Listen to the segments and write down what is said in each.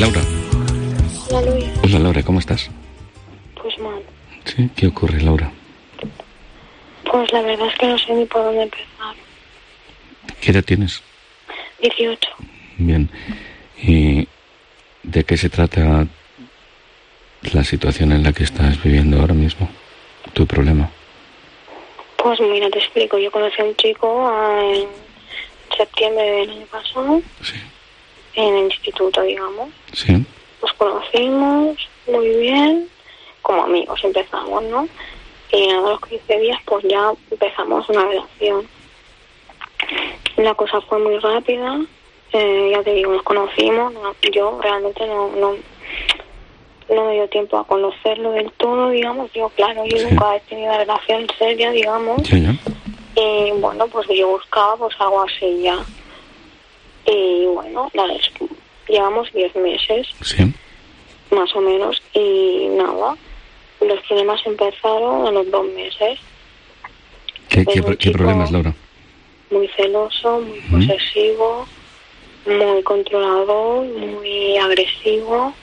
Laura. Hola, Luis. Hola, Laura, ¿cómo estás? Pues mal. Sí, ¿qué ocurre, Laura? Pues la verdad es que no sé ni por dónde empezar. ¿Qué edad tienes? 18. Bien. ¿Y de qué se trata la situación en la que estás viviendo ahora mismo? ¿Tu problema? Pues mira, te explico. Yo conocí a un chico en septiembre del año pasado. Sí. En el instituto, digamos. Sí. Nos conocimos muy bien, como amigos empezamos, ¿no? Y a los 15 días pues ya empezamos una relación. La cosa fue muy rápida, ya te digo, nos conocimos, yo realmente no me dio tiempo a conocerlo del todo, digamos. Yo, claro, yo nunca he tenido una relación seria, digamos. Sí, ya. Y bueno, pues yo buscaba pues algo así ya. Y bueno, llevamos 10 meses. Sí. Más o menos, y nada, los problemas empezaron a los 2 meses. ¿Qué problemas, Laura? Muy celoso, muy posesivo, muy controlador, muy agresivo,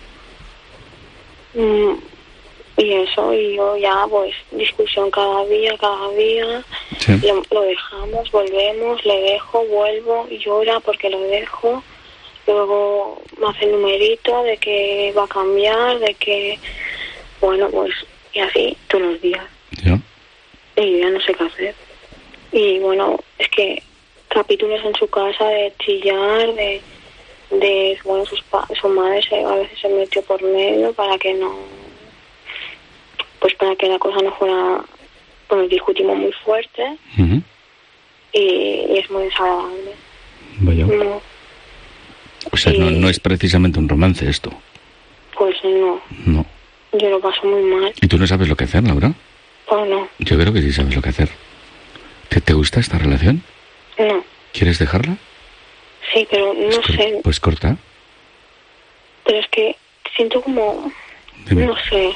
y eso, y yo ya pues discusión cada día, sí. Lo dejamos, volvemos, le dejo, vuelvo, llora porque lo dejo. Luego me hace el numerito de que va a cambiar, de que, bueno, pues, y así todos los días. ¿Ya? Y yo ya no sé qué hacer. Y bueno, es que capítulos en su casa de chillar, bueno, su madre a veces se metió por medio para que no, pues para que la cosa no fuera, bueno, discutimos muy fuerte. Uh-huh. Y es muy desagradable. Vaya. No. O sea, no es precisamente un romance esto. Pues no. No. Yo lo paso muy mal. ¿Y tú no sabes lo que hacer, Laura? Pues no. Yo creo que sí sabes lo que hacer. ¿Te gusta esta relación? No. ¿Quieres dejarla? Sí, pero no sé. Pues corta. Pero es que siento como... Dime. No sé.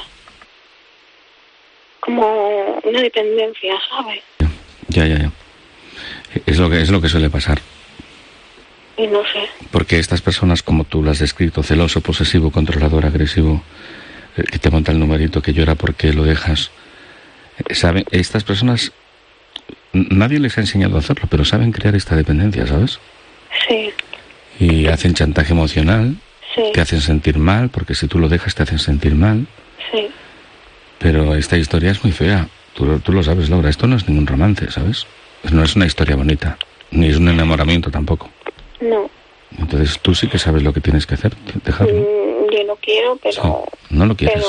Como una dependencia, ¿sabes? Ya. Es lo que suele pasar. Y no sé. Porque estas personas, como tú las has descrito, celoso, posesivo, controlador, agresivo, que te monta el numerito, que llora porque lo dejas, ¿saben? Estas personas, nadie les ha enseñado a hacerlo, pero saben crear esta dependencia, ¿sabes? Sí. Y hacen chantaje emocional, Sí. te hacen sentir mal, porque si tú lo dejas te hacen sentir mal. Sí. Pero esta historia es muy fea. Tú lo sabes, Laura, esto no es ningún romance, ¿sabes? No es una historia bonita, ni es un enamoramiento tampoco. No. Entonces tú sí que sabes lo que tienes que hacer, dejarlo. Yo lo quiero, pero... Sí, no lo quieres.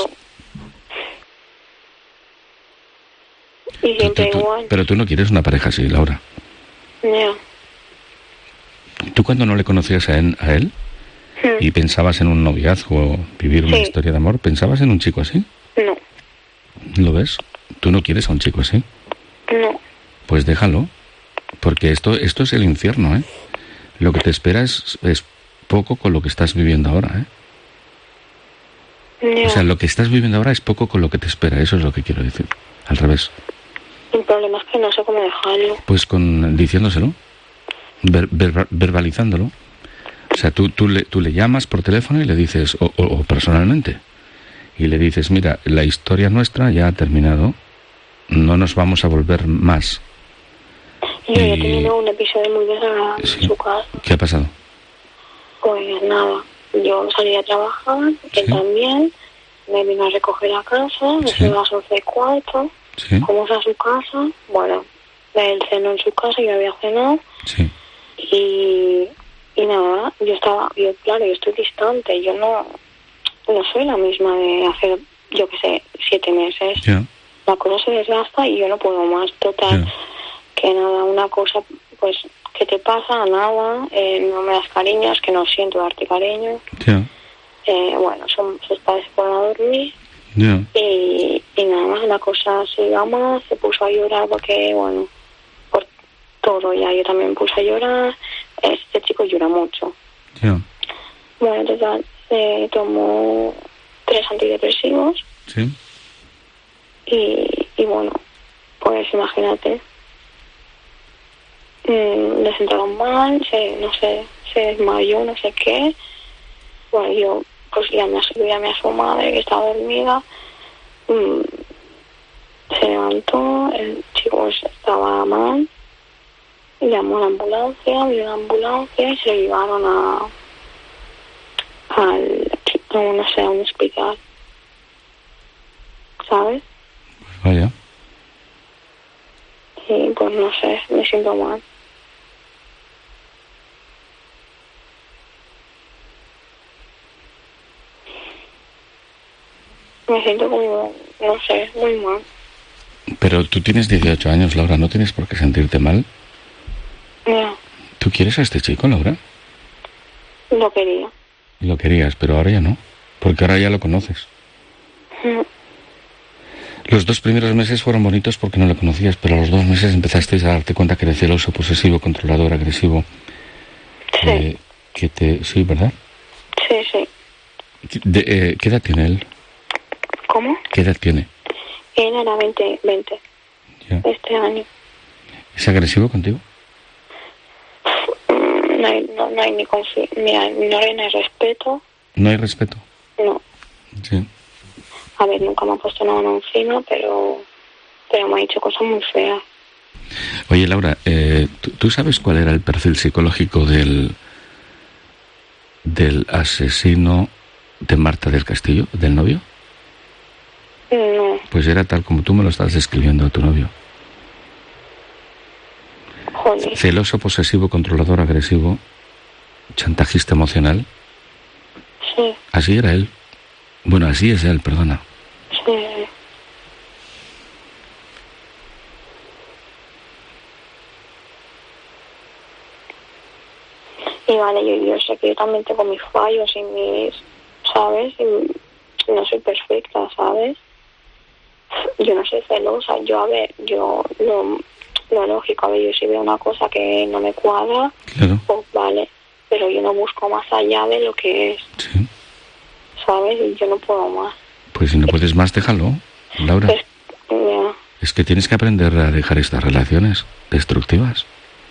Y siempre igual. Pero tú no quieres una pareja así, Laura. Ya. ¿Tú cuando no le conocías a él y pensabas en un noviazgo, vivir una historia de amor, pensabas en un chico así? No. ¿Lo ves? Tú no quieres a un chico así. No. Pues déjalo, porque esto es el infierno, ¿eh? Lo que te espera es poco con lo que estás viviendo ahora, ¿eh? Ya. O sea, lo que estás viviendo ahora es poco con lo que te espera, eso es lo que quiero decir. Al revés. El problema es que no sé cómo dejarlo. Pues diciéndoselo, verbalizándolo. O sea, tú le llamas por teléfono y le dices, o personalmente, y le dices, mira, la historia nuestra ya ha terminado, no nos vamos a volver más. Yo he tenido un episodio muy desagradable en su casa. ¿Qué ha pasado? Pues nada, yo salí a trabajar, él también, me vino a recoger a casa, me fui a las 11:15, fuimos a su casa, bueno, él cenó en su casa, yo había cenado, y nada, yo estoy distante, yo no soy la misma de hace, yo qué sé, 7 meses. La cosa se desgasta y yo no puedo más, total, que nada, una cosa, pues, ¿qué te pasa? Nada, no me das cariño, es que no siento darte cariño. Bueno, sus padres fueron a dormir y nada más, la cosa se llama, se puso a llorar porque, bueno, por todo ya, yo también me puse a llorar, este chico llora mucho. Bueno, total, tomó 3 antidepresivos y bueno, pues imagínate. Le sentaron mal, se desmayó, no sé qué. Bueno, yo pues llamé a su madre que estaba dormida. Se levantó, el chico estaba mal, llamó a la ambulancia, vino la ambulancia y se lo llevaron no sé, a un hospital, ¿sabes? Vaya. Y pues no sé, me siento mal. Me siento como, no sé, muy mal. Pero tú tienes 18 años, Laura, no tienes por qué sentirte mal. No. ¿Tú quieres a este chico, Laura? Lo quería. Lo querías, pero ahora ya no. Porque ahora ya lo conoces. Los 2 primeros meses fueron bonitos porque no lo conocías, pero a los 2 meses empezaste a darte cuenta que eres celoso, posesivo, controlador, agresivo. Sí. Sí, ¿verdad? Sí, sí. ¿Qué edad tiene él? ¿Cómo? ¿Qué edad tiene? Él era 20 ya. Este año. ¿Es agresivo contigo? No hay no hay respeto. ¿No hay respeto? No. Sí. A ver, nunca me ha puesto una mano encima, pero me ha dicho cosas muy feas. Oye, Laura, ¿tú sabes cuál era el perfil psicológico del asesino de Marta del Castillo, del novio? No. Pues era tal como tú me lo estás describiendo a tu novio. Joder. Celoso, posesivo, controlador, agresivo, chantajista emocional. Sí. Así era él. Bueno, así es él, perdona. Sí. Y vale, yo sé que yo también tengo mis fallos y mis, ¿sabes? Y no soy perfecta, ¿sabes? Yo no soy celosa. Yo lo lógico, yo si veo una cosa que no me cuadra, claro, pues vale, pero yo no busco más allá de lo que es. Sí. ¿Sabes? Y yo no puedo más. Pues si no puedes más, déjalo, Laura. Yeah. Es que tienes que aprender a dejar estas relaciones destructivas.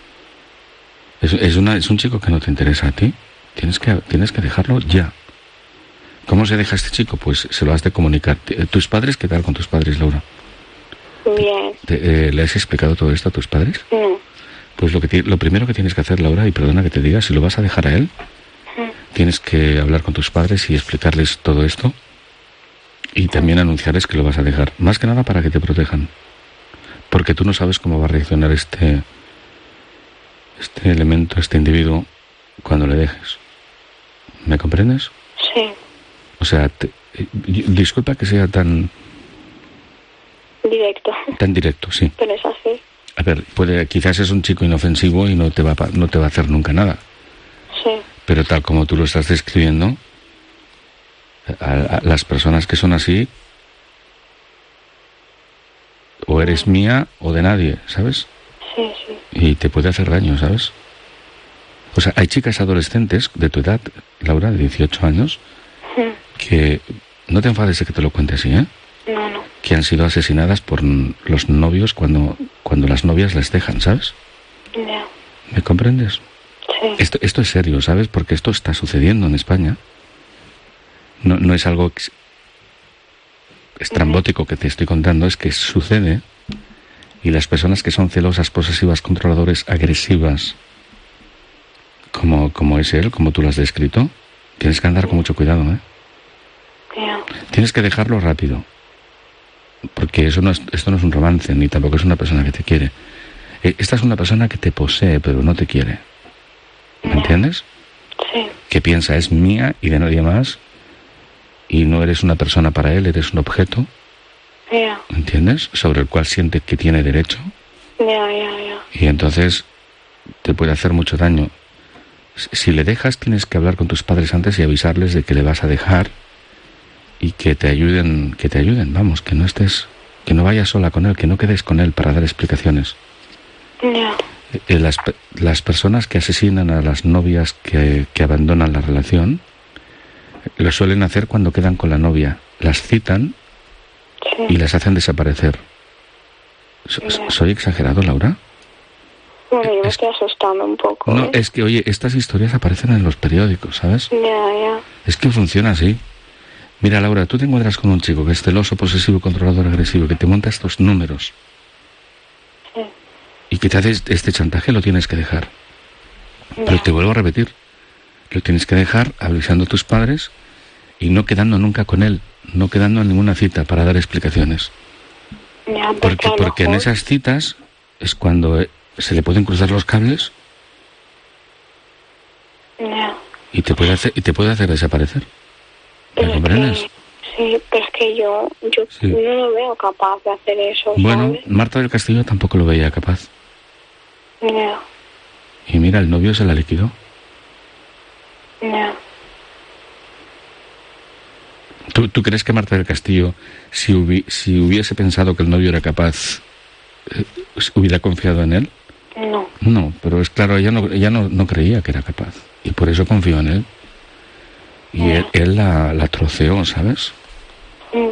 Es un chico que no te interesa a ti. Tienes que dejarlo ya. ¿Cómo se deja este chico? Pues se lo has de comunicar. ¿Tus padres? ¿Qué tal con tus padres, Laura? Bien. ¿Le has explicado todo esto a tus padres? No. Pues lo primero que tienes que hacer, Laura, y perdona que te diga, si lo vas a dejar a él, tienes que hablar con tus padres y explicarles todo esto y también anunciarles que lo vas a dejar. Más que nada para que te protejan. Porque tú no sabes cómo va a reaccionar este elemento, este individuo, cuando le dejes. ¿Me comprendes? Sí. O sea, disculpa que sea tan directo. Tan directo, sí. Pero es así. A ver, quizás es un chico inofensivo y no te va a hacer nunca nada. Sí. Pero tal como tú lo estás describiendo, a las personas que son así, o eres mía o de nadie, ¿sabes? Sí, sí. Y te puede hacer daño, ¿sabes? O sea, hay chicas adolescentes de tu edad, Laura, de 18 años, que no te enfades de que te lo cuente así, ¿eh? No. Que han sido asesinadas por los novios cuando las novias les dejan, ¿sabes? Ya. ¿Me comprendes? Sí. Esto es serio, ¿sabes? Porque esto está sucediendo en España. No es algo estrambótico que te estoy contando, es que sucede. Y las personas que son celosas, posesivas, controladores, agresivas, como es él, como tú lo has descrito, tienes que andar con mucho cuidado, ¿eh? Ya. Tienes que dejarlo rápido. Porque esto no es un romance, ni tampoco es una persona que te quiere. Esta es una persona que te posee, pero no te quiere. ¿Me entiendes? Sí. Que piensa, es mía y de nadie más, y no eres una persona para él, eres un objeto. Ya. ¿Entiendes? Sobre el cual siente que tiene derecho. Ya. Y entonces te puede hacer mucho daño. Si le dejas, tienes que hablar con tus padres antes y avisarles de que le vas a dejar y que te ayuden, vamos, que no vayas sola con él, que no quedes con él para dar explicaciones. Ya. Las personas que asesinan a las novias que abandonan la relación, lo suelen hacer cuando quedan con la novia. Las citan y las hacen desaparecer. ¿Soy exagerado, Laura? Bueno, yo me estoy asustando un poco. No, es que, oye, estas historias aparecen en los periódicos, ¿sabes? Ya. Es que funciona así. Mira, Laura, tú te encuentras con un chico que es celoso, posesivo, controlador, agresivo, que te monta estos números. Sí. Y que te hace este chantaje, lo tienes que dejar. Ya. Pero te vuelvo a repetir, lo tienes que dejar avisando a tus padres y no quedando nunca con él, no quedando en ninguna cita para dar explicaciones. Ya, Porque en esas citas es cuando se le pueden cruzar los cables. Ya. Y te puede hacer desaparecer. ¿Me comprendes? Sí, pero es que yo Sí. no lo veo capaz de hacer eso, Bueno, ¿sabes? Marta del Castillo tampoco lo veía capaz. Ya. Y mira, el novio se la liquidó. Ya. ¿Tú crees que Marta del Castillo, si hubiese pensado que el novio era capaz, hubiera confiado en él? No. No, pero es claro, ella no creía que era capaz. Y por eso confió en él. Y él la troceó, ¿sabes? Sí.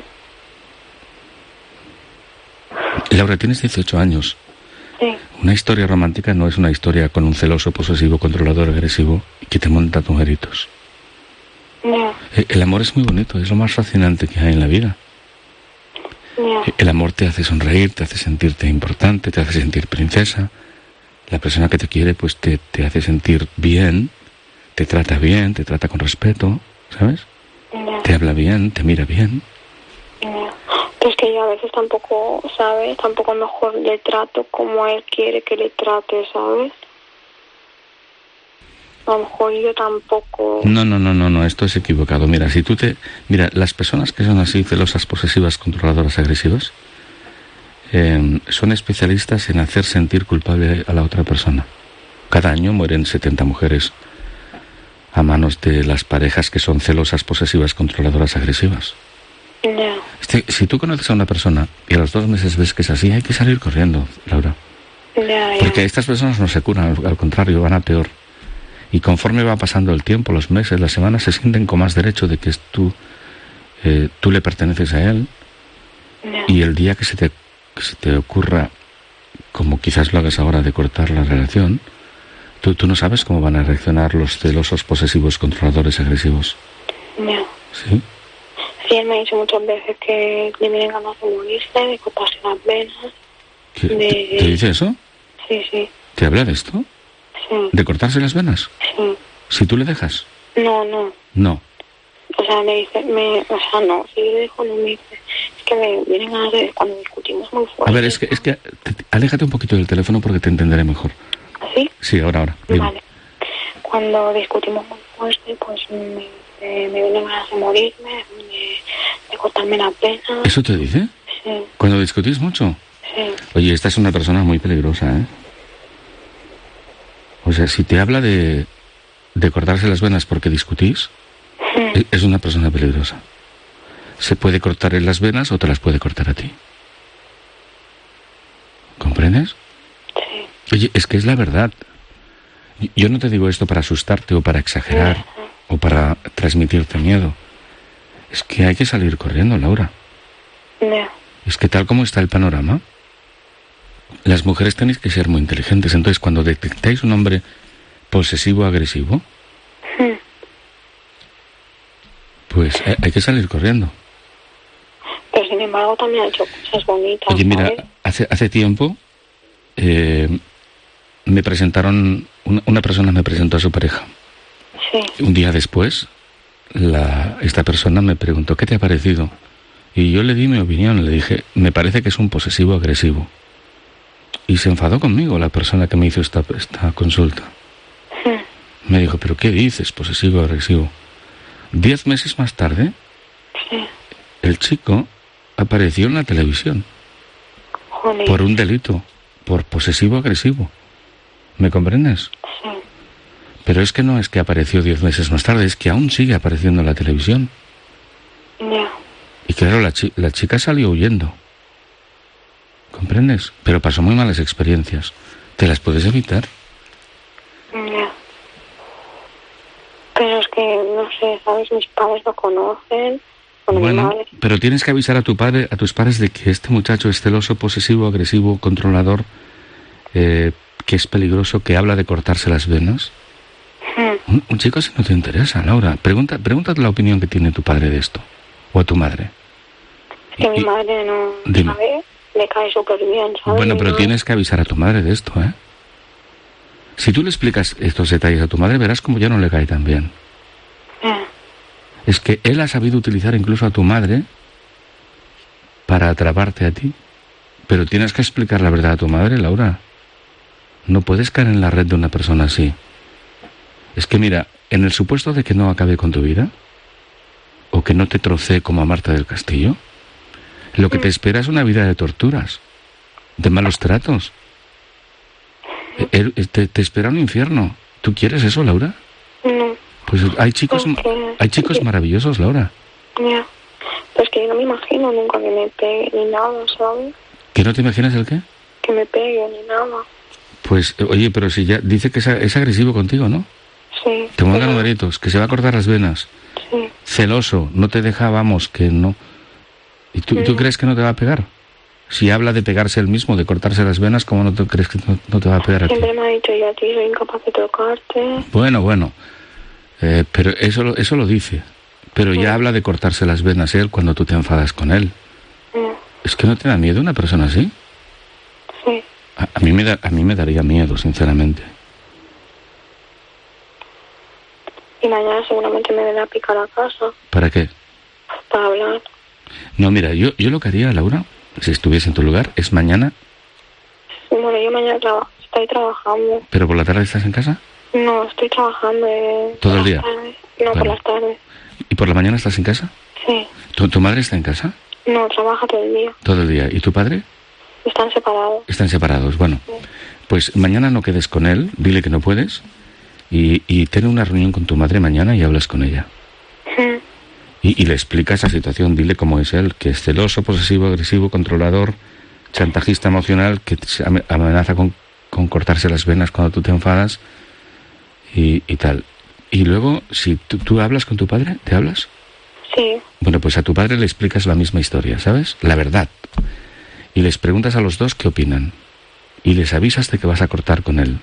Laura, tienes 18 años. Sí. Una historia romántica no es una historia con un celoso, posesivo, controlador, agresivo que te monta numeritos. Ya. El amor es muy bonito, es lo más fascinante que hay en la vida. Ya. El amor te hace sonreír, te hace sentirte importante, te hace sentir princesa. La persona que te quiere pues te hace sentir bien, te trata con respeto, ¿sabes? Ya. Te habla bien, te mira bien. Ya. Pues que yo a veces tampoco, ¿sabes? Tampoco mejor le trato como él quiere que le trate, ¿sabes? A lo mejor yo tampoco... No, esto es equivocado. Mira, Mira, las personas que son así, celosas, posesivas, controladoras, agresivas, son especialistas en hacer sentir culpable a la otra persona. Cada año mueren 70 mujeres a manos de las parejas que son celosas, posesivas, controladoras, agresivas. Ya. Si tú conoces a una persona y a los 2 meses ves que es así, hay que salir corriendo, Laura. Ya. Porque estas personas no se curan, al contrario, van a peor. Y conforme va pasando el tiempo, los meses, las semanas, se sienten con más derecho de que tú le perteneces a él. Ya. Y el día que se te ocurra, como quizás lo hagas ahora, de cortar la relación, tú no sabes cómo van a reaccionar los celosos, posesivos, controladores, agresivos. Ya. ¿Sí? Sí, él me ha dicho muchas veces que le vienen ganas de morirse, de cortarse las venas. ¿Te dice eso? Sí. ¿Te habla de esto? Sí. ¿De cortarse las venas? Sí. ¿Si tú le dejas? No. No. O sea, me dice, no, si yo le dejo no me dice, es que me vienen ganas de, cuando discutimos muy fuerte. A ver, es que aléjate un poquito del teléfono porque te entenderé mejor. ¿Sí? Sí, ahora. Dime. Vale. Cuando discutimos muy fuerte, pues me vienen ganas de morirme, de cortarme las venas. ¿Eso te dice? Sí. ¿Cuando discutís mucho? Sí. Oye, esta es una persona muy peligrosa, ¿eh? O sea, si te habla de cortarse las venas porque discutís, es una persona peligrosa. Se puede cortar en las venas o te las puede cortar a ti. ¿Comprendes? Sí. Oye, es que es la verdad. Yo no te digo esto para asustarte o para exagerar o para transmitirte miedo. Es que hay que salir corriendo, Laura. Ya. Es que tal como está el panorama, las mujeres tenéis que ser muy inteligentes. Entonces, cuando detectáis un hombre posesivo, agresivo, pues hay que salir corriendo. Pero sin embargo también ha hecho cosas bonitas. Oye, mira, ¿sabes? hace tiempo me presentaron, una persona me presentó a su pareja. Sí. Un día después, esta persona me preguntó, ¿qué te ha parecido? Y yo le di mi opinión, le dije, me parece que es un posesivo agresivo. Y se enfadó conmigo la persona que me hizo esta consulta. Me dijo, ¿pero qué dices, posesivo agresivo? 10 meses más tarde, el chico apareció en la televisión. Joder. Por un delito, por posesivo agresivo. ¿Me comprendes? Sí. Pero es que no es que apareció 10 meses más tarde, es que aún sigue apareciendo en la televisión. Ya. Y claro, la chica salió huyendo. ¿Comprendes? Pero pasó muy malas experiencias. ¿Te las puedes evitar? Ya. Pero es que, no sé, ¿sabes? Mis padres lo conocen. Bueno, pero tienes que avisar a tus padres de que este muchacho es celoso, posesivo, agresivo, controlador, que es peligroso, que habla de cortarse las venas? Un chico así no te interesa, Laura. Pregúntate la opinión que tiene tu padre de esto. O a tu madre. Que mi madre no sabe, le cae súper bien, ¿sabes? Bueno, pero tienes que avisar a tu madre de esto, ¿eh? Si tú le explicas estos detalles a tu madre, verás como ya no le cae tan bien. Es que él ha sabido utilizar incluso a tu madre para atraparte a ti. Pero tienes que explicar la verdad a tu madre, Laura. No puedes caer en la red de una persona así. Es que mira, en el supuesto de que no acabe con tu vida, o que no te trocee como a Marta del Castillo, lo que te espera es una vida de torturas, de malos tratos. Te espera un infierno. ¿Tú quieres eso, Laura? No. Pues hay chicos maravillosos, Laura. Ya. Pues que yo no me imagino nunca que me pegue ni nada, ¿sabes? ¿Que no te imaginas el qué? Que me pegue ni nada. Pues, oye, pero si ya dice que es agresivo contigo, ¿no? Sí. Te manda numeritos, que se va a cortar las venas. Sí. Celoso, no te deja, vamos, que no. ¿Y tú crees que no te va a pegar? Si habla de pegarse él mismo, de cortarse las venas, ¿cómo no te crees que no te va a pegar a ti? Siempre me ha dicho yo a ti, soy incapaz de tocarte. Bueno. Pero eso lo dice. Pero ya habla de cortarse las venas él cuando tú te enfadas con él. ¿Es que no te da miedo una persona así? Sí. A mí me daría miedo, sinceramente. Y mañana seguramente me vendrá a picar a casa. ¿Para qué? Para hablar. No, mira, yo lo que haría, Laura, si estuviese en tu lugar, es mañana... Bueno, yo mañana estoy trabajando. ¿Pero por la tarde estás en casa? No, estoy trabajando. ¿Todo el día? No, por las tardes. ¿Y por la mañana estás en casa? Sí. ¿Tu madre está en casa? No, trabaja todo el día. Todo el día. ¿Y tu padre? Están separados. Están separados, bueno. Sí. Pues mañana no quedes con él, dile que no puedes y ten una reunión con tu madre mañana y hablas con ella. Sí. Y le explicas la situación, dile cómo es él, que es celoso, posesivo, agresivo, controlador, chantajista emocional, que amenaza con cortarse las venas cuando tú te enfadas y tal. Y luego, si tú hablas con tu padre, ¿te hablas? Sí. Bueno, pues a tu padre le explicas la misma historia, ¿sabes? La verdad. Y les preguntas a los dos qué opinan. Y les avisas de que vas a cortar con él.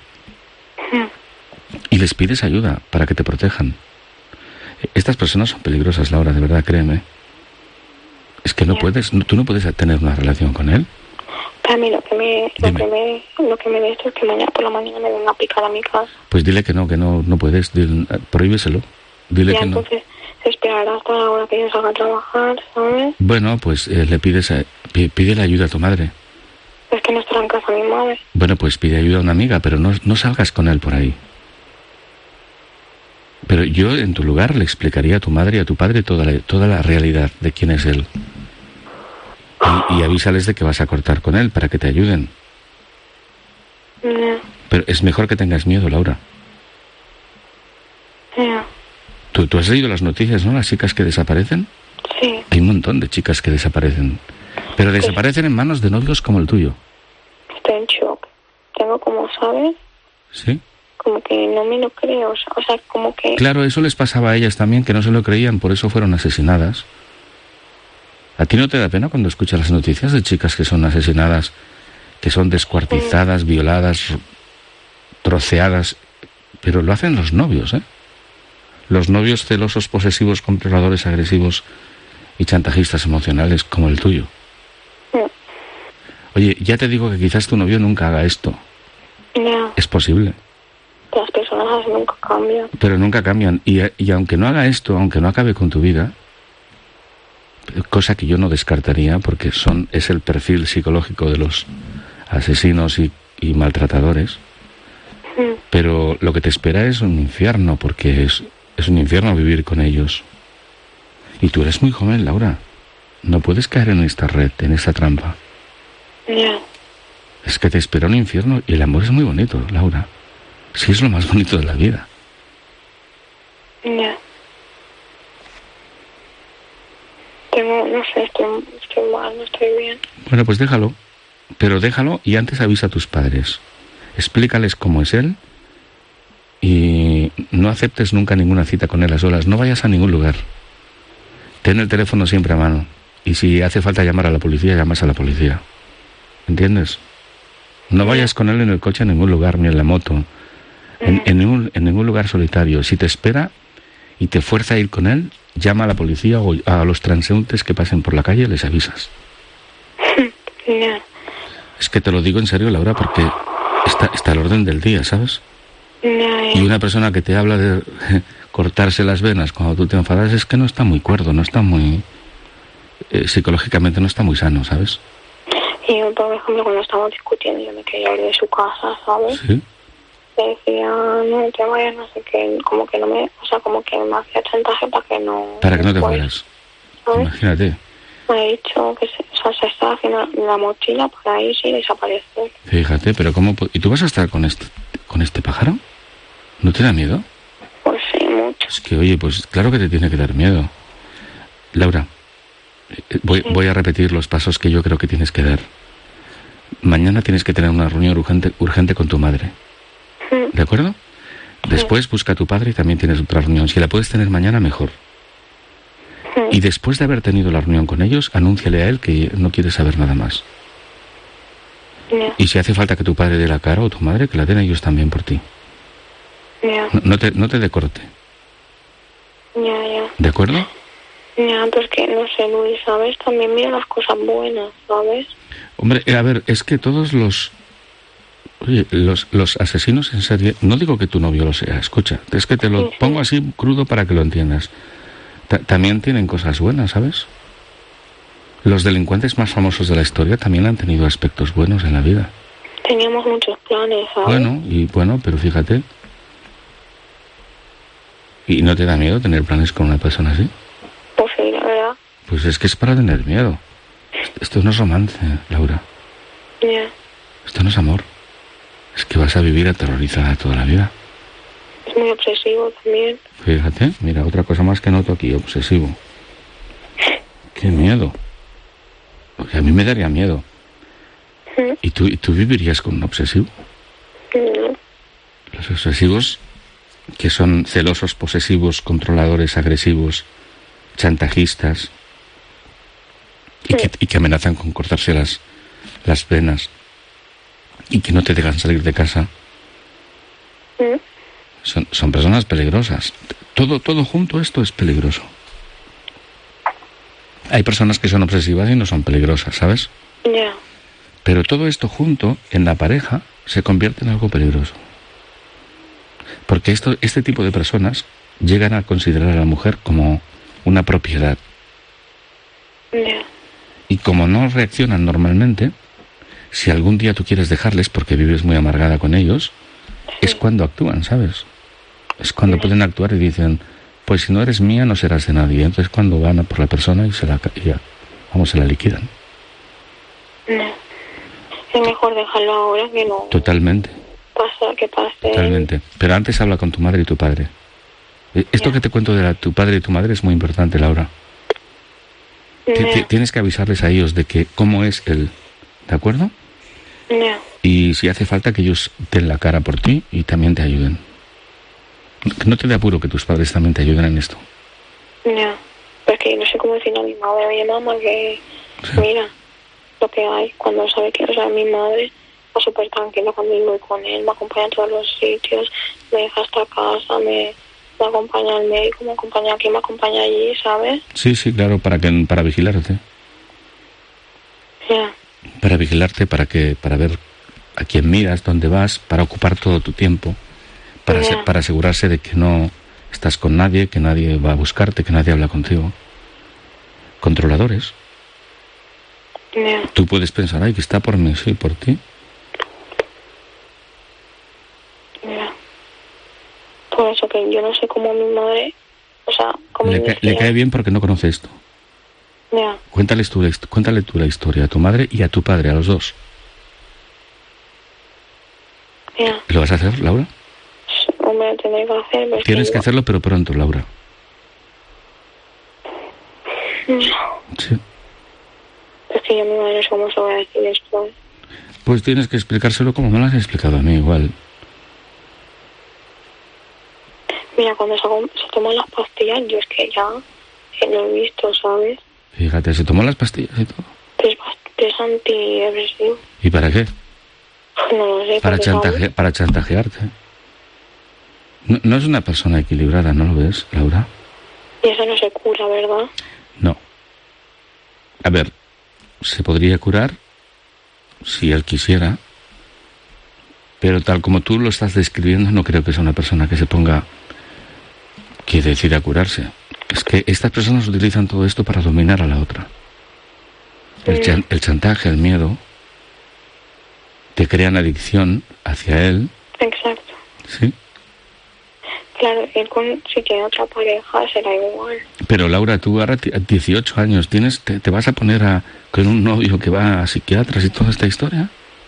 Y les pides ayuda para que te protejan. Estas personas son peligrosas, Laura, de verdad, créeme. Es que no puedes, tú no puedes tener una relación con él. A mí lo que me de esto es que mañana por la mañana me venga a picar a mi casa. Pues dile que no puedes, prohíbeselo. Dile que no. Entonces se esperará hasta la hora que yo salga a trabajar, ¿sabes? Bueno, pues le pídele ayuda a tu madre. Es que no estará en casa mi madre. Bueno, pues pide ayuda a una amiga, pero no salgas con él por ahí. Pero yo, en tu lugar, le explicaría a tu madre y a tu padre toda la realidad de quién es él. Y avísales de que vas a cortar con él para que te ayuden. Yeah. Pero es mejor que tengas miedo, Laura. Yeah. Tú has leído las noticias, ¿no? Las chicas que desaparecen. Sí. Hay un montón de chicas que desaparecen. Pero desaparecen en manos de novios como el tuyo. Estoy en shock. Tengo como, ¿sabes? ¿Sí? Como que no me lo creo. O sea, como que... Claro, eso les pasaba a ellas también, que no se lo creían, por eso fueron asesinadas. ¿A ti no te da pena cuando escuchas las noticias de chicas que son asesinadas, que son descuartizadas, violadas, troceadas? Pero lo hacen los novios, ¿eh? Los novios celosos, posesivos, controladores, agresivos y chantajistas emocionales como el tuyo. Oye, ya te digo que quizás tu novio nunca haga esto. Yeah. Es posible. Las personas así nunca cambian. Pero nunca cambian. Y aunque no haga esto, aunque no acabe con tu vida, cosa que yo no descartaría porque es el perfil psicológico de los asesinos y maltratadores, pero lo que te espera es un infierno, porque es un infierno vivir con ellos. Y tú eres muy joven, Laura. No puedes caer en esta red, en esta trampa. Yeah. Es que te espera un infierno y el amor es muy bonito, Laura. Sí, es lo más bonito de la vida. Ya. No sé, estoy mal, no estoy bien. Bueno, pues déjalo. Pero déjalo y antes avisa a tus padres. Explícales cómo es él y no aceptes nunca ninguna cita con él a solas. No vayas a ningún lugar. Ten el teléfono siempre a mano. Y si hace falta llamar a la policía, llamas a la policía. ¿Entiendes? No vayas con él en el coche a ningún lugar, ni en la moto, en ningún lugar solitario. Si te espera y te fuerza a ir con él, llama a la policía o a los transeúntes que pasen por la calle, les avisas. Yeah. Es que te lo digo en serio, Laura, porque está al orden del día, ¿sabes? Yeah. Y una persona que te habla de cortarse las venas cuando tú te enfadas es que no está muy cuerdo, no está muy... psicológicamente no está muy sano, ¿sabes? Y yo, por ejemplo, cuando estábamos discutiendo, yo me quería ir de su casa, ¿sabes? Sí. Le decía, no te vayas, no sé qué, como que no me... O sea, como que me hacía chantaje para que no... Para que no te fueras. Imagínate. Me ha dicho que se está haciendo la mochila para irse y desaparecer. Fíjate, pero ¿cómo? ¿Y tú vas a estar con este pájaro? ¿No te da miedo? Pues sí, mucho. Es que, oye, pues claro que te tiene que dar miedo. Laura, voy a repetir los pasos que yo creo que tienes que dar. Mañana tienes que tener una reunión urgente con tu madre. ¿De acuerdo? Después busca a tu padre y también tienes otra reunión. Si la puedes tener mañana, mejor. Y después de haber tenido la reunión con ellos, anúnciale a él que no quieres saber nada más. Yeah. Y si hace falta que tu padre dé la cara o tu madre, que la den ellos también por ti. Yeah. No te decorte. Ya. ¿De acuerdo? Ya, pues que no sé, Luis, ¿sabes? También mira las cosas buenas, ¿sabes? Hombre, a ver, es que todos los asesinos en serie, no digo que tu novio lo sea, escucha, es que te lo pongo así crudo para que lo entiendas. También tienen cosas buenas, ¿sabes? Los delincuentes más famosos de la historia también han tenido aspectos buenos en la vida. Teníamos muchos planes, ¿sabes? Bueno, pero fíjate. ¿Y no te da miedo tener planes con una persona así? Pues sí, la verdad. Pues es que es para tener miedo. Esto no es romance, Laura. Ya. Esto no es amor. Es que vas a vivir aterrorizada toda la vida. Es muy obsesivo también. Fíjate, mira, otra cosa más que noto aquí, obsesivo. ¡Qué miedo! Porque a mí me daría miedo. ¿Y tú vivirías con un obsesivo? No. Los obsesivos, que son celosos, posesivos, controladores, agresivos, chantajistas, y que amenazan con cortarse las venas, y que no te dejan salir de casa. Son personas peligrosas. Todo junto esto es peligroso. Hay personas que son obsesivas y no son peligrosas, ¿sabes? Ya. Pero todo esto junto, en la pareja, se convierte en algo peligroso. Porque este tipo de personas llegan a considerar a la mujer como una propiedad. Ya. Y como no reaccionan normalmente, si algún día tú quieres dejarles porque vives muy amargada con ellos, es cuando actúan, ¿sabes? Es cuando pueden actuar y dicen, pues si no eres mía no serás de nadie. Entonces cuando van a por la persona y se la liquidan. No. Es mejor dejarlo ahora que no. Totalmente. Que pase. Totalmente. Pero antes habla con tu madre y tu padre. Esto que te cuento de tu padre y tu madre es muy importante, Laura. Tienes que avisarles a ellos de que cómo es él. ¿De acuerdo? Ya. Y si hace falta que ellos den la cara por ti y también te ayuden. No te dé apuro que tus padres también te ayuden en esto. Ya. Porque no sé cómo decirle a mi madre, oye mamá, que mira lo que hay. Cuando sabe que, o sea, mi madre está súper tranquila cuando yo voy con él, me acompaña a todos los sitios, me deja hasta casa, me acompaña al médico, me acompaña aquí, me acompaña allí, ¿sabes? Sí, claro, para vigilarte. Ya. Para vigilarte, para ver a quién miras, dónde vas, para ocupar todo tu tiempo, para asegurarse de que no estás con nadie, que nadie va a buscarte, que nadie habla contigo. Controladores. Yeah. Tú puedes pensar, ay, que está por mí, sí, por ti. Yeah. Por eso que yo no sé cómo mi madre, o sea, cómo le cae bien porque no conoce esto. Yeah. Cuéntale tú la historia a tu madre y a tu padre, a los dos. Yeah. ¿Lo vas a hacer, Laura? Sí, hombre, tendré que hacerlo. Tienes que hacerlo, pero pronto, Laura. No. Sí. Es que yo a mi madre no sé cómo se va a decir esto. Pues tienes que explicárselo como me lo has explicado a mí, igual. Mira, cuando se toman las pastillas, yo es que ya lo he visto, ¿sabes? Fíjate, se tomó las pastillas y todo. 3 antidepresivos. ¿Y para qué? No lo sé. Para chantajearte. No es una persona equilibrada, ¿no lo ves, Laura? Y eso no se cura, ¿verdad? No. A ver, se podría curar si él quisiera, pero tal como tú lo estás describiendo, no creo que sea una persona que se ponga, que decida curarse. Es que estas personas utilizan todo esto para dominar a la otra. El chantaje, el miedo, te crean adicción hacia él. Exacto. ¿Sí? Claro, él si tiene otra pareja será igual. Pero Laura, tú ahora 18 años, ¿te vas a poner con un novio que va a psiquiatras y toda esta historia?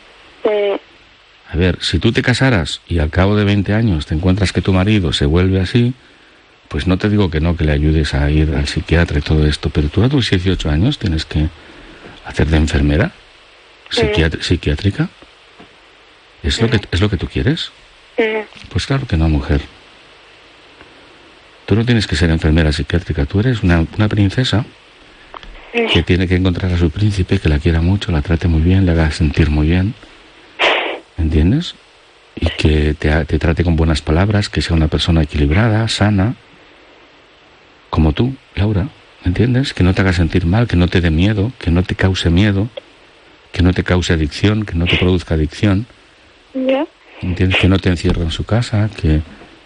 A ver, si tú te casaras y al cabo de 20 años te encuentras que tu marido se vuelve así, pues no te digo que no, que le ayudes a ir al psiquiatra y todo esto, pero tú a tus 18 años tienes que hacer de enfermera psiquiátrica. ¿Es lo que tú quieres? Pues claro que no, mujer. Tú no tienes que ser enfermera psiquiátrica, tú eres una princesa que tiene que encontrar a su príncipe, que la quiera mucho, la trate muy bien, le haga sentir muy bien, ¿entiendes? Y que te trate con buenas palabras, que sea una persona equilibrada, sana, como tú, Laura, ¿entiendes? Que no te haga sentir mal, que no te dé miedo, que no te cause miedo, que no te cause adicción, que no te produzca adicción. ¿Entiendes? Que no te encierre en su casa, que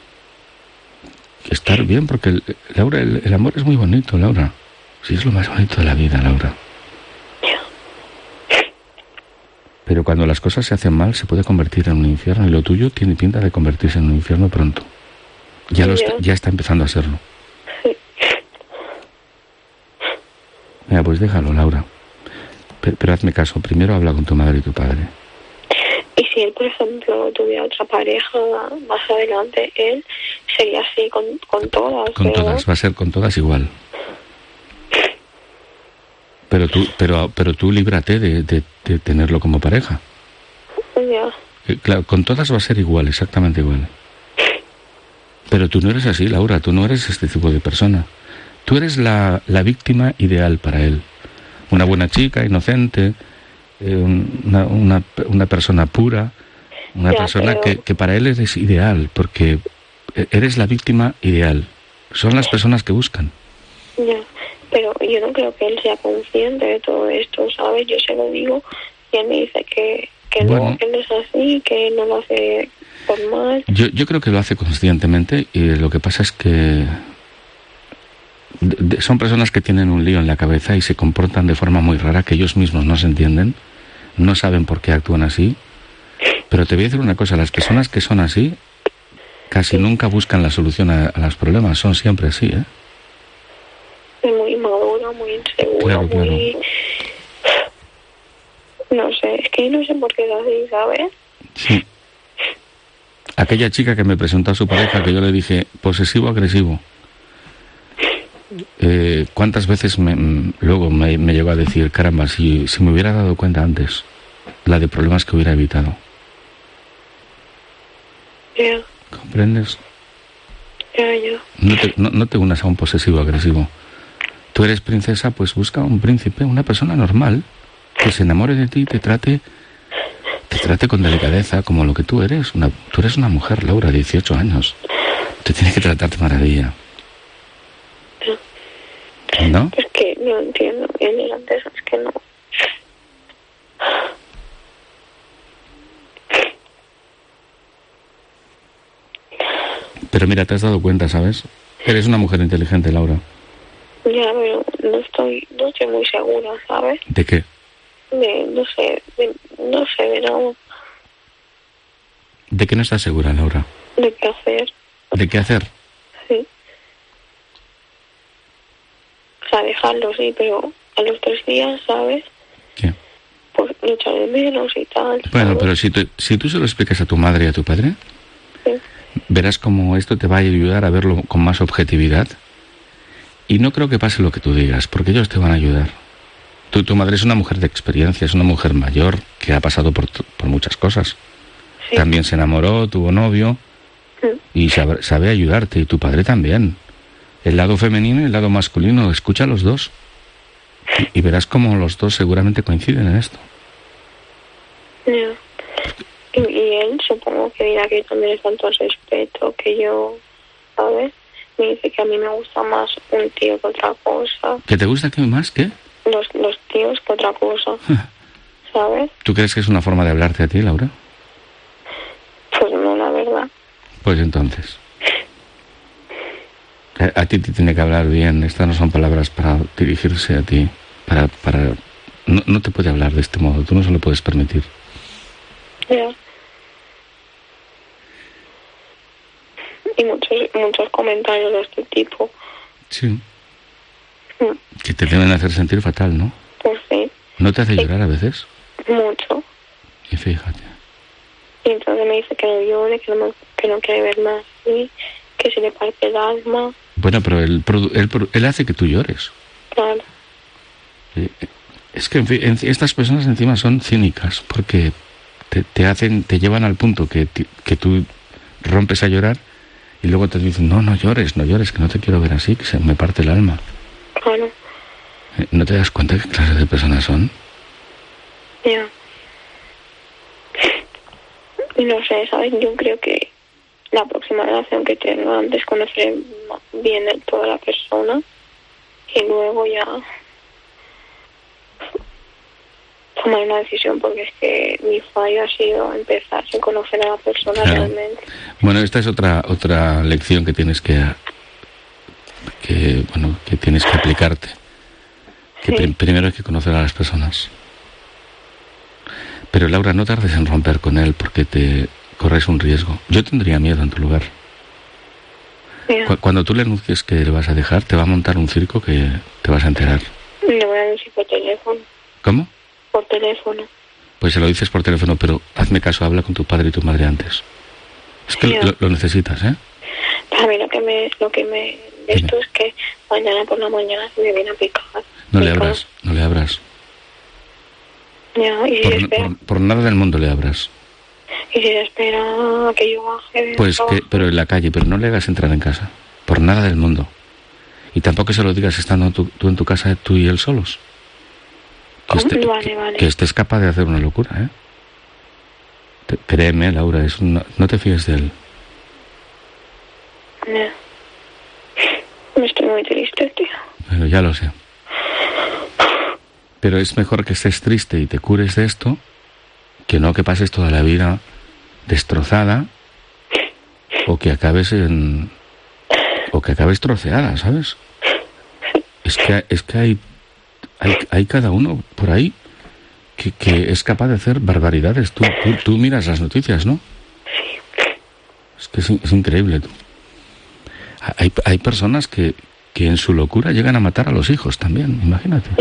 estar bien, porque Laura, el amor es muy bonito, Laura. Sí, es lo más bonito de la vida, Laura. Pero cuando las cosas se hacen mal, se puede convertir en un infierno, y lo tuyo tiene pinta de convertirse en un infierno pronto. Ya está empezando a serlo. Sí. Mira, pues déjalo, Laura. Pero hazme caso, primero habla con tu madre y tu padre. Y si él, por ejemplo, tuviera otra pareja más adelante, él sería así con todas. Con todas, va a ser con todas igual. Pero tú líbrate de tenerlo como pareja. Ya. Claro, con todas va a ser igual, exactamente igual. Pero tú no eres así, Laura, tú no eres este tipo de persona. Tú eres la víctima ideal para él. Una buena chica, inocente, una persona pura, una persona que para él eres ideal, porque eres la víctima ideal. Son las personas que buscan. Ya, pero yo no creo que él sea consciente de todo esto, ¿sabes? Yo se lo digo y él me dice que bueno, no, que él es así, que no lo hace por mal. Yo creo que lo hace conscientemente, y lo que pasa es que son personas que tienen un lío en la cabeza y se comportan de forma muy rara, que ellos mismos no se entienden, no saben por qué actúan así. Pero te voy a decir una cosa, las personas que son así casi nunca buscan la solución a los problemas, son siempre así, ¿eh? Muy madura, muy insegura, claro. muy... No sé, es que no sé por qué es así, ¿sabes? Sí. Aquella chica que me presentó a su pareja, que yo le dije, posesivo-agresivo. ¿Cuántas veces luego me llegó a decir, caramba, si me hubiera dado cuenta antes, la de problemas que hubiera evitado? Ya. ¿Comprendes? Ya. No te unas a un posesivo-agresivo. Tú eres princesa, pues busca un príncipe, una persona normal, que se enamore de ti y te trate con delicadeza, como lo que tú eres. Tú eres una mujer, Laura, 18 años. Te tiene que tratar de maravilla. ¿No? Es que no entiendo. Él delante de eso es que no. Pero mira, te has dado cuenta, ¿sabes? Eres una mujer inteligente, Laura. Ya, pero no estoy muy segura, ¿sabes? ¿De qué? No sé de nada. ¿De qué no estás segura, Laura? ¿De qué hacer? ¿De qué hacer? Sí. O sea, dejarlo, sí, pero a los 3 días, ¿sabes? ¿Qué? Pues lo echaré de menos y tal. Bueno, ¿sabes? pero si tú se lo explicas a tu madre y a tu padre, sí, verás cómo esto te va a ayudar a verlo con más objetividad. Y no creo que pase lo que tú digas, porque ellos te van a ayudar. Tu madre es una mujer de experiencia, es una mujer mayor que ha pasado por muchas cosas. Sí. También se enamoró, tuvo novio, y sabe ayudarte, y tu padre también. El lado femenino y el lado masculino, escucha a los dos. Y verás cómo los dos seguramente coinciden en esto. Yeah. Y él supongo que dirá que también es tanto respeto que yo, ¿sabes? Me dice que a mí me gusta más un tío que otra cosa. ¿Que te gusta que más qué? Los tíos que otra cosa, ¿sabes? ¿Tú crees que es una forma de hablarte a ti, Laura? Pues no, la verdad. Pues entonces... A ti te tiene que hablar bien. Estas no son palabras para dirigirse a ti. No te puede hablar de este modo. Tú no se lo puedes permitir. Ya. Y muchos comentarios de este tipo. Sí. Que te deben hacer sentir fatal, ¿no? Pues sí. ¿No te hace llorar a veces? Mucho. Y fíjate. Y entonces me dice que no llore, que no quiere ver más así, que se le parte el alma. Bueno, pero él hace que tú llores. Claro. Es que, en fin, estas personas encima son cínicas, porque te llevan al punto que tú rompes a llorar y luego te dicen, no llores, que no te quiero ver así, que se me parte el alma. Claro. ¿No te das cuenta qué clase de personas son? Ya. Y no sé, ¿sabes? Yo creo que la próxima relación que tenga, antes conocer bien de toda la persona y luego ya tomar una decisión, porque es que mi fallo ha sido empezar sin conocer a la persona realmente. Bueno, esta es otra lección que tienes que tienes que aplicarte. Que sí. Primero hay que conocer a las personas. Pero Laura, no tardes en romper con él, porque te corres un riesgo. Yo tendría miedo en tu lugar. Cuando tú le anuncies que le vas a dejar, te va a montar un circo que te vas a enterar. Le voy a decir por teléfono. ¿Cómo? Por teléfono. Pues se lo dices por teléfono, pero hazme caso, habla con tu padre y tu madre antes. Es que lo necesitas, ¿eh? A mí lo que me esto es que mañana por la mañana se me viene a picar. No le abras. Ya, y por nada del mundo le abras. Y si espera a que yo baje... Pero en la calle, pero no le hagas entrar en casa. Por nada del mundo. Y tampoco se lo digas estando tú en tu casa, tú y él solos. Vale. Que estés capaz de hacer una locura, ¿eh? Créeme, Laura, no te fíes de él. No. Me estoy muy triste, tío. Pero ya lo sé. Pero es mejor que estés triste y te cures de esto, que no que pases toda la vida destrozada o que acabes troceada, ¿sabes? Es que hay cada uno por ahí que es capaz de hacer barbaridades. Tú miras las noticias, ¿no? Es que es increíble. Hay personas que en su locura llegan a matar a los hijos también, imagínate.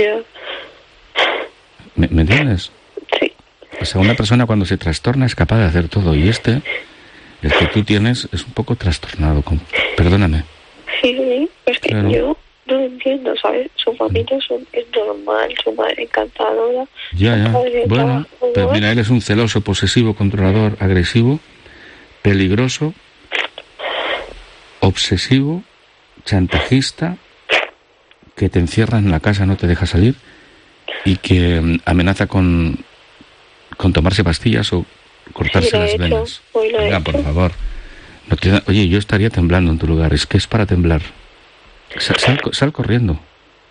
¿Me entiendes? Sí. O sea, una persona cuando se trastorna es capaz de hacer todo, y el que tú tienes es un poco trastornado. Perdóname. Sí, pues que claro. Yo no lo entiendo, ¿sabes? Su familia es normal, su madre encantadora. Ya. Bueno, pero mira, él es un celoso, posesivo, controlador, agresivo, peligroso, obsesivo, chantajista, que te encierra en la casa, no te deja salir, y que amenaza con tomarse pastillas o cortarse las venas. Venga, por favor. Oye, yo estaría temblando en tu lugar. Es que es para temblar. Sal corriendo.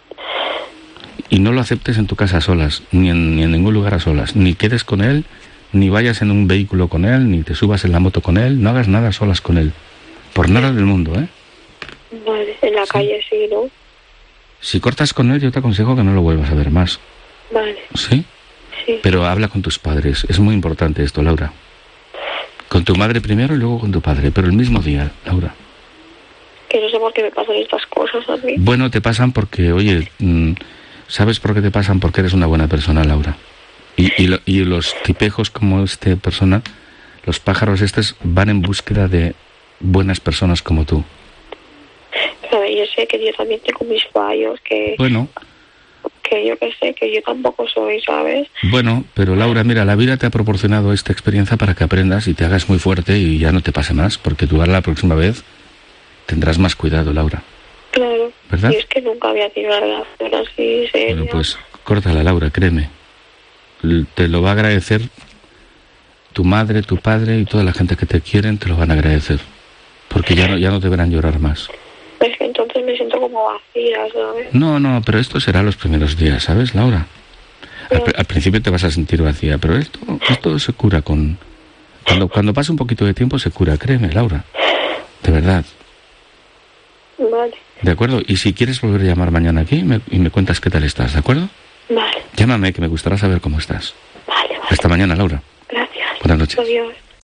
Y no lo aceptes en tu casa a solas, ni en ningún lugar a solas. Ni quedes con él, ni vayas en un vehículo con él, ni te subas en la moto con él. No hagas nada a solas con él. Por nada del mundo, ¿eh? Vale, en la calle sí, ¿no? Si cortas con él, yo te aconsejo que no lo vuelvas a ver más. Vale. ¿Sí? Sí. Pero habla con tus padres. Es muy importante esto, Laura. Con tu madre primero y luego con tu padre, pero el mismo día, Laura. Que no sé por qué me pasan estas cosas a mí. Bueno, te pasan porque, oye, ¿sabes por qué te pasan? Porque eres una buena persona, Laura. Y los tipejos como esta persona, los pájaros estos, van en búsqueda de buenas personas como tú. Pero yo sé que yo también tengo mis fallos, que... Bueno... Que yo que sé, que yo tampoco soy, ¿sabes? Bueno, pero Laura, mira, la vida te ha proporcionado esta experiencia para que aprendas y te hagas muy fuerte y ya no te pase más, porque tú la próxima vez tendrás más cuidado, Laura. Claro. ¿Verdad? Y es que nunca había tenido una relación así, seria. Bueno, pues córtala, Laura, créeme. Te lo va a agradecer tu madre, tu padre y toda la gente que te quieren te lo van a agradecer. Porque ya no te verán llorar más. Es que entonces me siento como vacía, ¿sabes? No, pero esto será los primeros días, ¿sabes, Laura? Al principio te vas a sentir vacía, pero esto se cura con... Cuando pasa un poquito de tiempo se cura, créeme, Laura. De verdad. Vale. ¿De acuerdo? Y si quieres volver a llamar mañana aquí y me cuentas qué tal estás, ¿de acuerdo? Vale. Llámame, que me gustará saber cómo estás. Vale. Hasta mañana, Laura. Gracias. Buenas noches. Adiós.